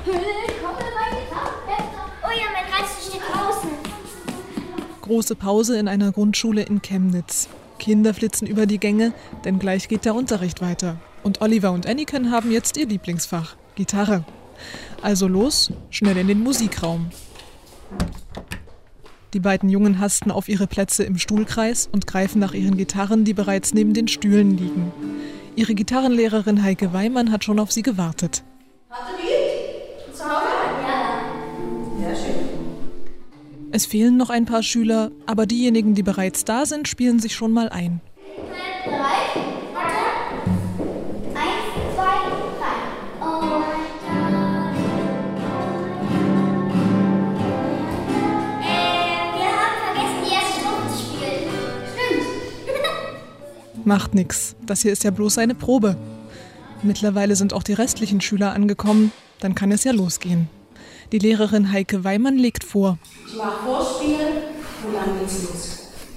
Oh ja, mein Reis steht draußen. Große Pause in einer Grundschule in Chemnitz. Kinder flitzen über die Gänge, denn gleich geht der Unterricht weiter. Und Oliver und Anniken haben jetzt ihr Lieblingsfach, Gitarre. Also los, schnell in den Musikraum. Die beiden Jungen hasten auf ihre Plätze im Stuhlkreis und greifen nach ihren Gitarren, die bereits neben den Stühlen liegen. Ihre Gitarrenlehrerin Heike Weimann hat schon auf sie gewartet. Hast du die? Zu Hause? Ja. Sehr schön. Es fehlen noch ein paar Schüler, aber diejenigen, die bereits da sind, spielen sich schon mal ein. 3, warte. 1, 2, 3. Oh my God. Wir haben vergessen, die erste Strophe zu spielen. Stimmt. Macht nix, das hier ist ja bloß eine Probe. Mittlerweile sind auch die restlichen Schüler angekommen, dann kann es ja losgehen. Die Lehrerin Heike Weimann legt vor. Ich mache Vorspielen und dann geht's los.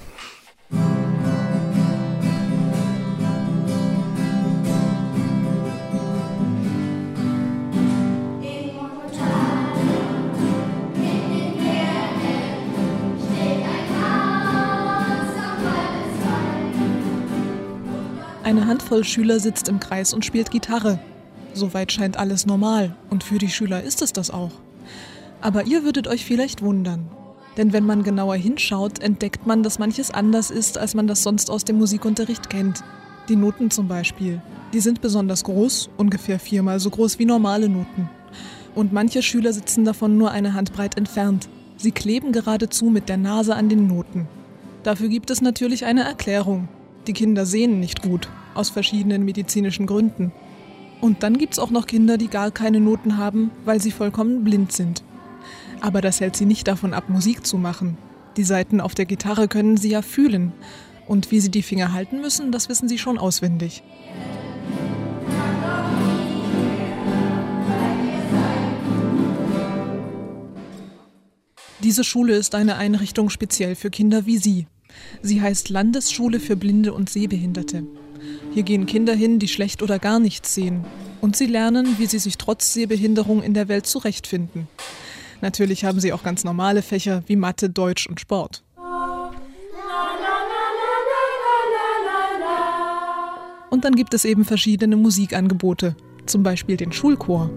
Eine Handvoll Schüler sitzt im Kreis und spielt Gitarre. Soweit scheint alles normal und für die Schüler ist es das auch. Aber ihr würdet euch vielleicht wundern. Denn wenn man genauer hinschaut, entdeckt man, dass manches anders ist, als man das sonst aus dem Musikunterricht kennt. Die Noten zum Beispiel. Die sind besonders groß, ungefähr 4-mal so groß wie normale Noten. Und manche Schüler sitzen davon nur eine Handbreit entfernt. Sie kleben geradezu mit der Nase an den Noten. Dafür gibt es natürlich eine Erklärung. Die Kinder sehen nicht gut, aus verschiedenen medizinischen Gründen. Und dann gibt's auch noch Kinder, die gar keine Noten haben, weil sie vollkommen blind sind. Aber das hält sie nicht davon ab, Musik zu machen. Die Saiten auf der Gitarre können sie ja fühlen. Und wie sie die Finger halten müssen, das wissen sie schon auswendig. Diese Schule ist eine Einrichtung speziell für Kinder wie sie. Sie heißt Landesschule für Blinde und Sehbehinderte. Hier gehen Kinder hin, die schlecht oder gar nichts sehen. Und sie lernen, wie sie sich trotz Sehbehinderung in der Welt zurechtfinden. Natürlich haben sie auch ganz normale Fächer wie Mathe, Deutsch und Sport. Und dann gibt es eben verschiedene Musikangebote, zum Beispiel den Schulchor.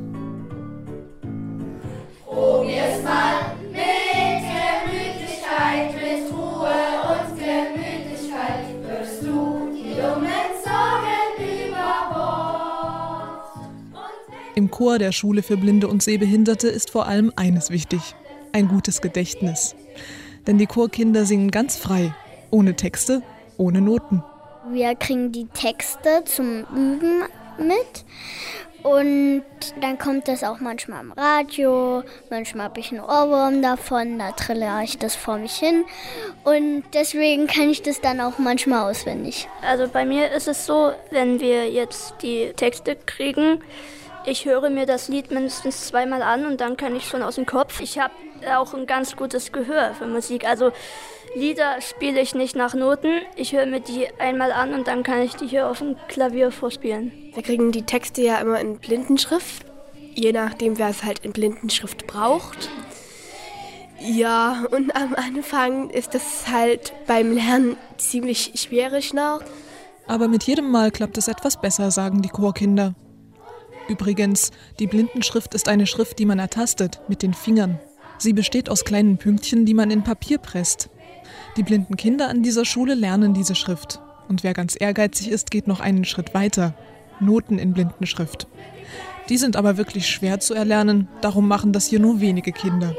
Probier's mal mit Gemütlichkeit, mit Ruhe und Gemütlichkeit, wirst du die dummen Sorgen über Bord. Im Chor der Schule für Blinde und Sehbehinderte ist vor allem eines wichtig: ein gutes Gedächtnis. Denn die Chorkinder singen ganz frei, ohne Texte, ohne Noten. Wir kriegen die Texte zum Üben mit und dann kommt das auch manchmal im Radio, manchmal habe ich einen Ohrwurm davon, da trille ich das vor mich hin und deswegen kann ich das dann auch manchmal auswendig. Also bei mir ist es so, wenn wir jetzt die Texte kriegen, ich höre mir das Lied mindestens 2-mal an und dann kann ich schon aus dem Kopf. Ich habe auch ein ganz gutes Gehör für Musik, also Lieder spiele ich nicht nach Noten, ich höre mir die einmal an und dann kann ich die hier auf dem Klavier vorspielen. Wir kriegen die Texte ja immer in Blindenschrift, je nachdem, wer es halt in Blindenschrift braucht. Ja, und am Anfang ist das halt beim Lernen ziemlich schwierig noch. Aber mit jedem Mal klappt es etwas besser, sagen die Chorkinder. Übrigens, die Blindenschrift ist eine Schrift, die man ertastet, mit den Fingern. Sie besteht aus kleinen Pünktchen, die man in Papier presst. Die blinden Kinder an dieser Schule lernen diese Schrift. Und wer ganz ehrgeizig ist, geht noch einen Schritt weiter. Noten in Blindenschrift. Die sind aber wirklich schwer zu erlernen, darum machen das hier nur wenige Kinder.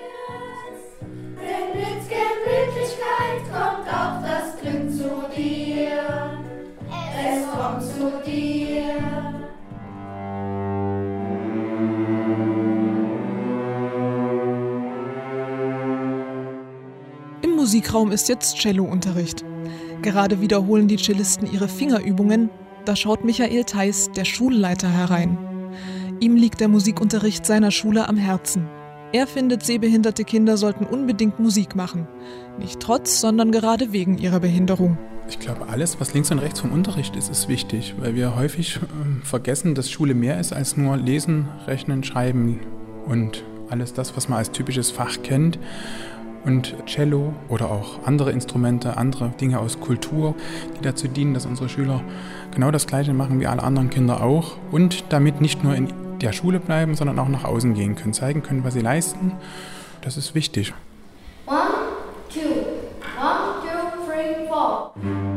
Denn mit Gemütlichkeit kommt auch das Glück zu dir. Es kommt zu dir. Im Musikraum ist jetzt Cellounterricht. Gerade wiederholen die Cellisten ihre Fingerübungen. Da schaut Michael Theis, der Schulleiter, herein. Ihm liegt der Musikunterricht seiner Schule am Herzen. Er findet, sehbehinderte Kinder sollten unbedingt Musik machen. Nicht trotz, sondern gerade wegen ihrer Behinderung. Ich glaube, alles, was links und rechts vom Unterricht ist, ist wichtig, weil wir häufig vergessen, dass Schule mehr ist als nur Lesen, Rechnen, Schreiben. und alles das, was man als typisches Fach kennt. Und Cello oder auch andere Instrumente, andere Dinge aus Kultur, die dazu dienen, dass unsere Schüler genau das Gleiche machen wie alle anderen Kinder auch und damit nicht nur in der Schule bleiben, sondern auch nach außen gehen können, zeigen können, was sie leisten. Das ist wichtig. 1, 2, 1, 2, 3, 4.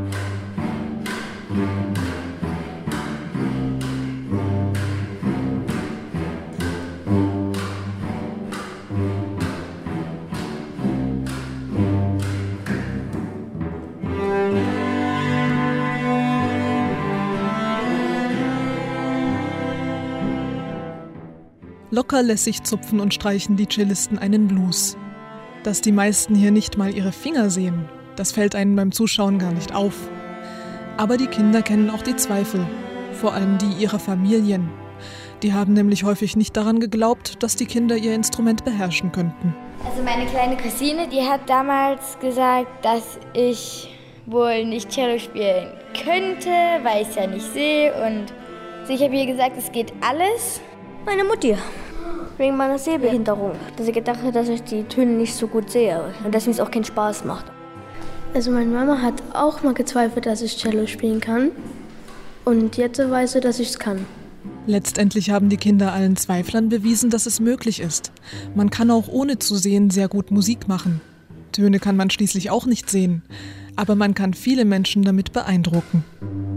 Locker lässig zupfen und streichen die Cellisten einen Blues. Dass die meisten hier nicht mal ihre Finger sehen, das fällt einem beim Zuschauen gar nicht auf. Aber die Kinder kennen auch die Zweifel, vor allem die ihrer Familien. Die haben nämlich häufig nicht daran geglaubt, dass die Kinder ihr Instrument beherrschen könnten. Also meine kleine Cousine, die hat damals gesagt, dass ich wohl nicht Cello spielen könnte, weil ich es ja nicht sehe. Und ich habe ihr gesagt, es geht alles. Meine Mutti, wegen meiner Sehbehinderung. Dass ich gedacht habe, dass ich die Töne nicht so gut sehe und dass mir es auch keinen Spaß macht. Also meine Mama hat auch mal gezweifelt, dass ich Cello spielen kann. Und jetzt weiß sie, dass ich es kann. Letztendlich haben die Kinder allen Zweiflern bewiesen, dass es möglich ist. Man kann auch ohne zu sehen sehr gut Musik machen. Töne kann man schließlich auch nicht sehen. Aber man kann viele Menschen damit beeindrucken.